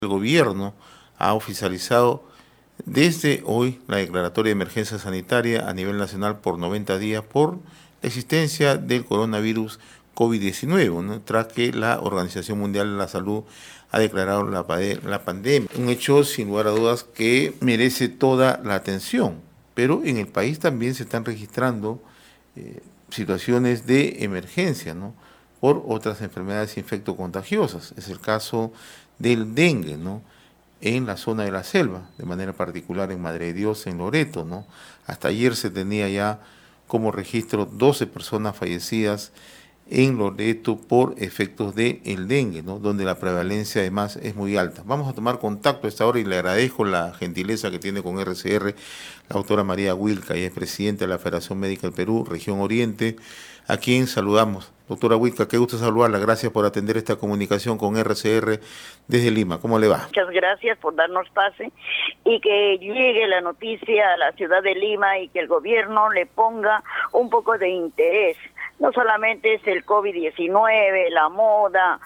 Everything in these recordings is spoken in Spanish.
El gobierno ha oficializado desde hoy la declaratoria de emergencia sanitaria a nivel nacional por 90 días por la existencia del coronavirus COVID-19, ¿no? Tras que la Organización Mundial de la Salud ha declarado la pandemia. Un hecho, sin lugar a dudas, que merece toda la atención. Pero en el país también se están registrando situaciones de emergencia, ¿no? Por otras enfermedades infectocontagiosas. Es el caso del dengue, ¿no? En la zona de la selva, de manera particular en Madre de Dios, en Loreto, ¿no? Hasta ayer se tenía ya como registro 12 personas fallecidas en Loreto por efectos del dengue, ¿no? Donde la prevalencia además es muy alta. Vamos a tomar contacto a esta hora y le agradezco la gentileza que tiene con RCR la doctora María Wilca, ella es presidenta de la Federación Médica del Perú, Región Oriente, a quien saludamos. Doctora Wilca, qué gusto saludarla, gracias por atender esta comunicación con RCR desde Lima. ¿Cómo le va? Muchas gracias por darnos pase y que llegue la noticia a la ciudad de Lima y que el gobierno le ponga un poco de interés. No solamente es el COVID-19, la moda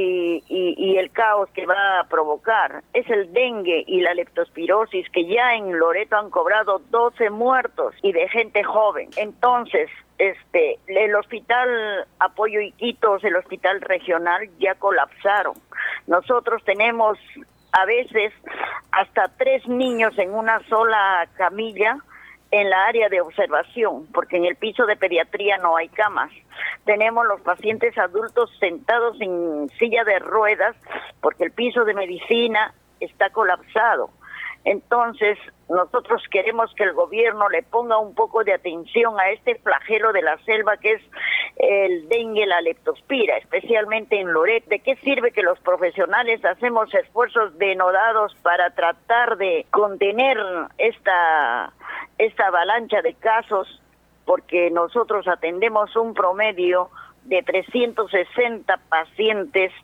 y el caos que va a provocar, es el dengue y la leptospirosis que ya en Loreto han cobrado 12 muertos y de gente joven. Entonces, el hospital Apoyo Iquitos, el hospital regional ya colapsaron. Nosotros tenemos a veces hasta 3 niños en una sola camilla en la área de observación, porque en el piso de pediatría no hay camas. Tenemos los pacientes adultos sentados en silla de ruedas porque el piso de medicina está colapsado. Entonces, nosotros queremos que el gobierno le ponga un poco de atención a este flagelo de la selva que es el dengue, la leptospira, especialmente en Loreto. ¿De qué sirve que los profesionales hacemos esfuerzos denodados para tratar de contener esta avalancha de casos? Porque nosotros atendemos un promedio de 360 pacientes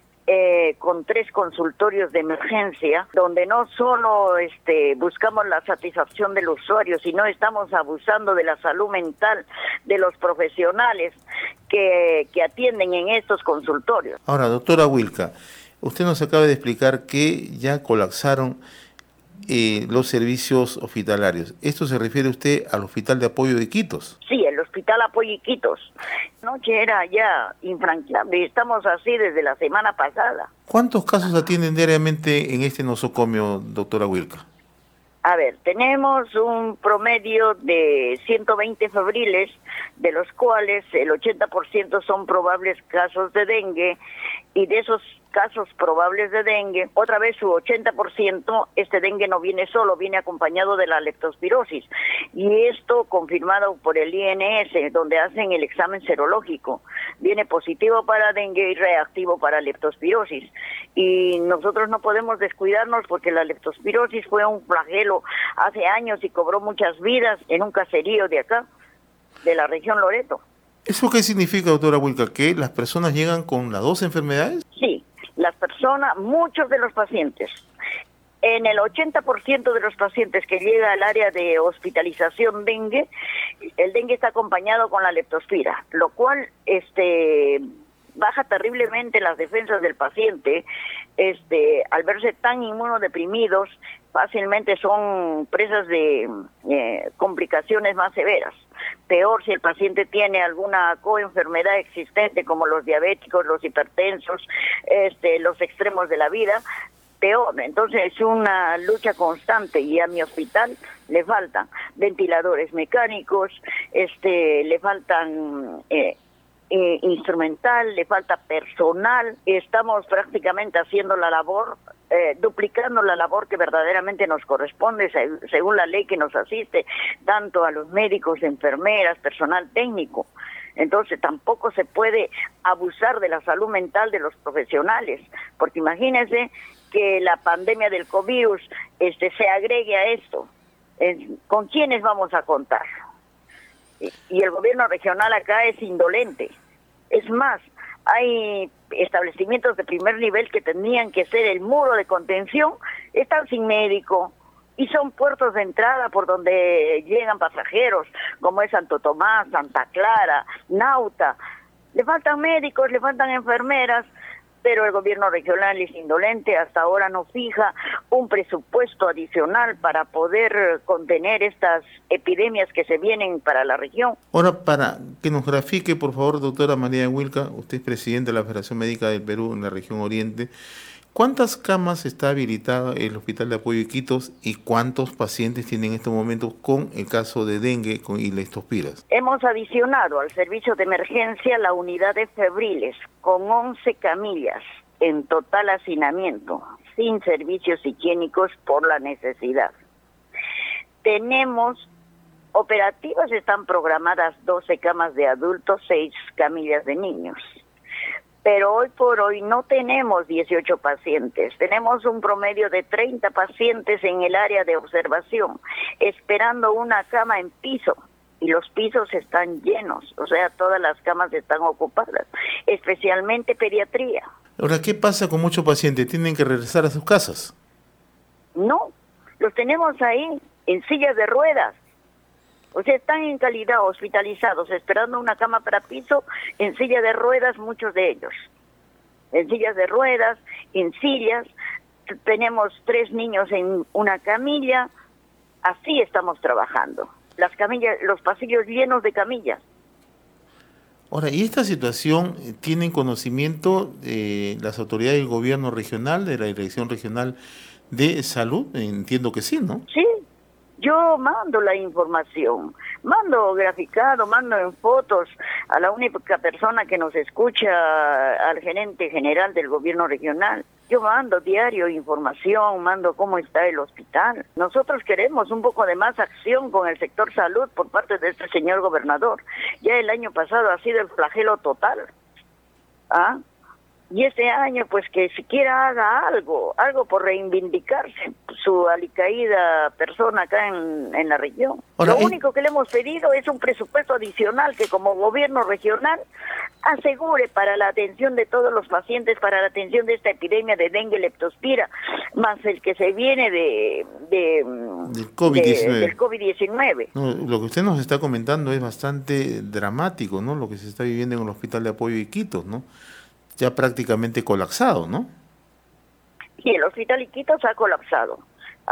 con 3 consultorios de emergencia, donde no solo buscamos la satisfacción del usuario, sino estamos abusando de la salud mental de los profesionales que atienden en estos consultorios. Ahora, doctora Wilca, usted nos acaba de explicar que ya colapsaron los servicios hospitalarios. ¿Esto se refiere usted al Hospital de Apoyo de Iquitos? Sí, el Hospital Apoyo Iquitos. Anoche era ya infranqueable y estamos así desde la semana pasada. ¿Cuántos casos atienden diariamente en este nosocomio, doctora Wilca? A ver, tenemos un promedio de 120 febriles, de los cuales el 80% son probables casos de dengue, y de esos casos probables de dengue, otra vez su 80%, este dengue no viene solo, viene acompañado de la leptospirosis, y esto confirmado por el INS, donde hacen el examen serológico, viene positivo para dengue y reactivo para leptospirosis, y nosotros no podemos descuidarnos porque la leptospirosis fue un flagelo hace años y cobró muchas vidas en un caserío de acá, de la región Loreto. ¿Eso qué significa, doctora Wilca? ¿Que las personas llegan con las 2 enfermedades? Sí, las personas, muchos de los pacientes, en el 80% de los pacientes que llega al área de hospitalización dengue, el dengue está acompañado con la leptospira, lo cual baja terriblemente las defensas del paciente. Al verse tan inmunodeprimidos, fácilmente son presas de complicaciones más severas. Peor si el paciente tiene alguna coenfermedad existente como los diabéticos, los hipertensos, los extremos de la vida, peor. Entonces es una lucha constante y a mi hospital le faltan ventiladores mecánicos, le faltan instrumental, le falta personal. Estamos prácticamente haciendo la labor, duplicando la labor que verdaderamente nos corresponde según la ley que nos asiste, tanto a los médicos, enfermeras, personal técnico. Entonces tampoco se puede abusar de la salud mental de los profesionales, porque imagínense que la pandemia del COVID se agregue a esto. ¿Con quiénes vamos a contar? Y el gobierno regional acá es indolente. Es más, hay establecimientos de primer nivel que tenían que ser el muro de contención, están sin médico y son puertos de entrada por donde llegan pasajeros, como es Santo Tomás, Santa Clara, Nauta. Le faltan médicos, le faltan enfermeras, pero el gobierno regional es indolente, hasta ahora no fija un presupuesto adicional para poder contener estas epidemias que se vienen para la región. Ahora, para que nos grafique, por favor, doctora María Huilca, usted es presidenta de la Federación Médica del Perú en la región Oriente, ¿cuántas camas está habilitada el Hospital de Apoyo Iquitos y cuántos pacientes tienen en estos momentos con el caso de dengue y leptospiras? Hemos adicionado al servicio de emergencia la unidad de febriles con 11 camillas en total hacinamiento, sin servicios higiénicos por la necesidad. Tenemos operativas, están programadas 12 camas de adultos, 6 camillas de niños. Pero hoy por hoy no tenemos 18 pacientes, tenemos un promedio de 30 pacientes en el área de observación, esperando una cama en piso, y los pisos están llenos, o sea, todas las camas están ocupadas, especialmente pediatría. Ahora, ¿qué pasa con muchos pacientes? ¿Tienen que regresar a sus casas? No, los tenemos ahí, en sillas de ruedas. O sea, están en calidad hospitalizados, esperando una cama para piso, en silla de ruedas, muchos de ellos. En sillas de ruedas, en sillas, tenemos 3 niños en una camilla, así estamos trabajando. Las camillas, los pasillos llenos de camillas. Ahora, ¿y esta situación tienen conocimiento las autoridades del gobierno regional, de la Dirección Regional de Salud? Entiendo que sí, ¿no? Sí. Yo mando la información, mando graficado, mando en fotos a la única persona que nos escucha, al gerente general del gobierno regional. Yo mando diario información, mando cómo está el hospital. Nosotros queremos un poco de más acción con el sector salud por parte de este señor gobernador. Ya el año pasado ha sido el flagelo total. ¿Ah? Y este año, pues que siquiera haga algo por reivindicarse su alicaída persona acá en la región. Ahora, lo único que le hemos pedido es un presupuesto adicional que como gobierno regional asegure para la atención de todos los pacientes, para la atención de esta epidemia de dengue leptospira, más el que se viene del COVID-19. No, lo que usted nos está comentando es bastante dramático, ¿no? Lo que se está viviendo en el Hospital de Apoyo Iquitos, ¿no? Ya prácticamente colapsado, ¿no? Y el hospital Iquitos ha colapsado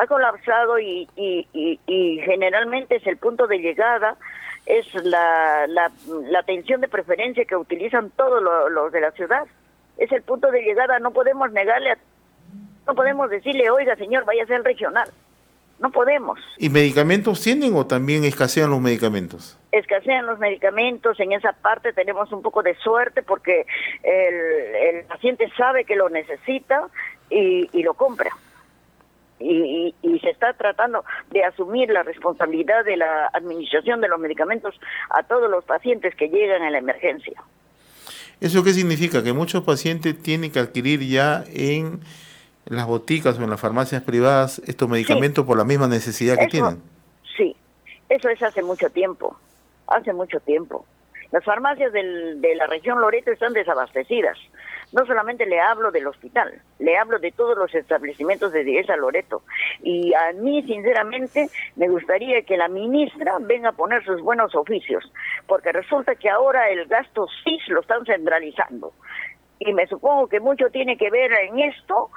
y generalmente es el punto de llegada, es la atención de preferencia que utilizan todos los de la ciudad, es el punto de llegada, no podemos negarle, no podemos decirle, oiga señor, vaya a ser regional. No podemos. ¿Y medicamentos tienen o también escasean los medicamentos? Escasean los medicamentos, en esa parte tenemos un poco de suerte porque el paciente sabe que lo necesita y lo compra. Y se está tratando de asumir la responsabilidad de la administración de los medicamentos a todos los pacientes que llegan a la emergencia. ¿Eso qué significa? Que muchos pacientes tienen que adquirir ya en las boticas o en las farmacias privadas estos medicamentos por la misma necesidad que tienen. Sí, eso es hace mucho tiempo. Las farmacias de la región Loreto están desabastecidas. No solamente le hablo del hospital, le hablo de todos los establecimientos de Dehesa Loreto. Y a mí, sinceramente, me gustaría que la ministra venga a poner sus buenos oficios, porque resulta que ahora el gasto SIS lo están centralizando. Y me supongo que mucho tiene que ver en esto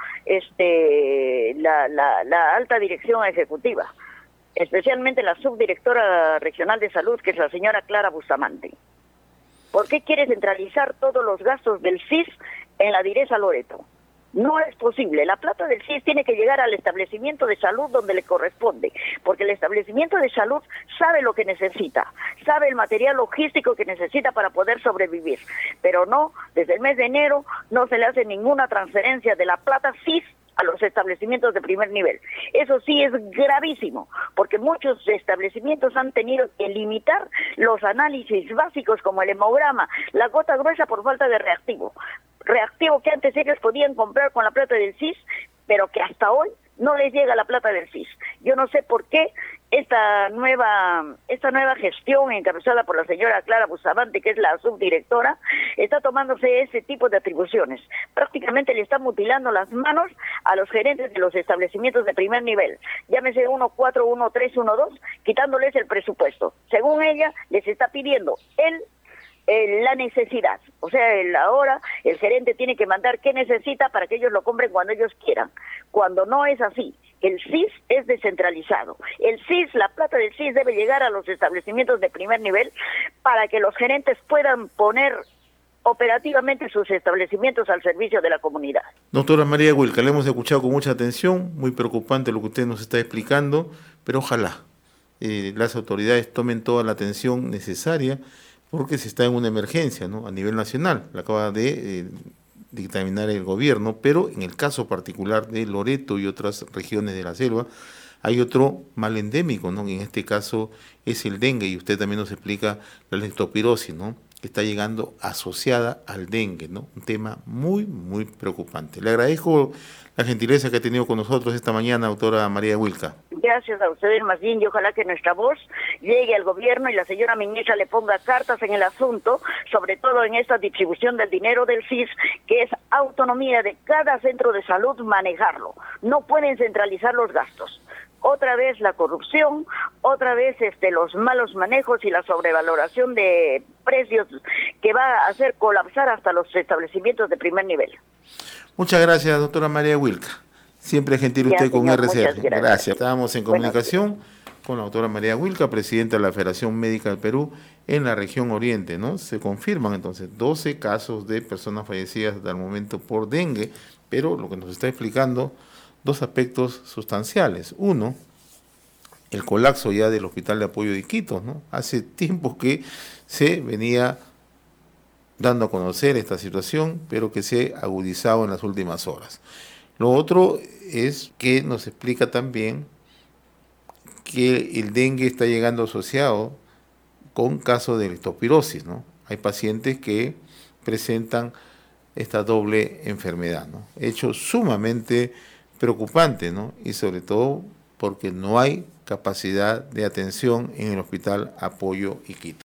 la alta dirección ejecutiva, especialmente la subdirectora regional de salud, que es la señora Clara Bustamante. ¿Por qué quiere centralizar todos los gastos del CIS en la Dehesa Loreto? No es posible. La plata del CIS tiene que llegar al establecimiento de salud donde le corresponde, porque el establecimiento de salud sabe lo que necesita, sabe el material logístico que necesita para poder sobrevivir, pero no, desde el mes de enero no se le hace ninguna transferencia de la plata CIS a los establecimientos de primer nivel. Eso sí es gravísimo, porque muchos establecimientos han tenido que limitar los análisis básicos como el hemograma, la gota gruesa por falta de reactivo que antes ellos podían comprar con la plata del CIS, pero que hasta hoy no les llega la plata del CIS. Yo no sé por qué esta nueva gestión encabezada por la señora Clara Bustamante, que es la subdirectora, está tomándose ese tipo de atribuciones. Prácticamente le está mutilando las manos a los gerentes de los establecimientos de primer nivel, llámese 1-4, 1-3, 1-2, quitándoles el presupuesto. Según ella, les está pidiendo la necesidad. O sea, ahora el gerente tiene que mandar qué necesita para que ellos lo compren cuando ellos quieran. Cuando no es así. El CIS es descentralizado. El CIS, la plata del CIS debe llegar a los establecimientos de primer nivel para que los gerentes puedan poner operativamente sus establecimientos al servicio de la comunidad. Doctora María Huilca, le hemos escuchado con mucha atención, muy preocupante lo que usted nos está explicando, pero ojalá las autoridades tomen toda la atención necesaria porque se está en una emergencia, ¿no?, a nivel nacional, la acaba de dictaminar el gobierno, pero en el caso particular de Loreto y otras regiones de la selva, hay otro mal endémico, ¿no? En este caso es el dengue, y usted también nos explica la leptospirosis, ¿no?, que está llegando asociada al dengue, ¿no? Un tema muy, muy preocupante. Le agradezco la gentileza que ha tenido con nosotros esta mañana, doctora María Huilca. Gracias a ustedes, más bien, y ojalá que nuestra voz llegue al gobierno y la señora ministra le ponga cartas en el asunto, sobre todo en esta distribución del dinero del CIS, que es autonomía de cada centro de salud manejarlo. No pueden centralizar los gastos. Otra vez la corrupción, otra vez los malos manejos y la sobrevaloración de precios que va a hacer colapsar hasta los establecimientos de primer nivel. Muchas gracias, doctora María Huilca. Siempre gentil usted Ya, con señor, RCR. gracias. Estábamos en comunicación con la doctora María Huilca, presidenta de la Federación Médica del Perú en la región Oriente, ¿no? Se confirman entonces 12 casos de personas fallecidas hasta el momento por dengue, pero lo que nos está explicando, dos aspectos sustanciales. Uno, el colapso ya del Hospital de Apoyo de Iquitos, ¿no? Hace tiempo que se venía dando a conocer esta situación, pero que se ha agudizado en las últimas horas. Lo otro es que nos explica también que el dengue está llegando asociado con casos de leptospirosis, ¿no? Hay pacientes que presentan esta doble enfermedad, ¿no? Hecho sumamente preocupante, ¿no? Y sobre todo porque no hay capacidad de atención en el Hospital Apoyo Iquitos.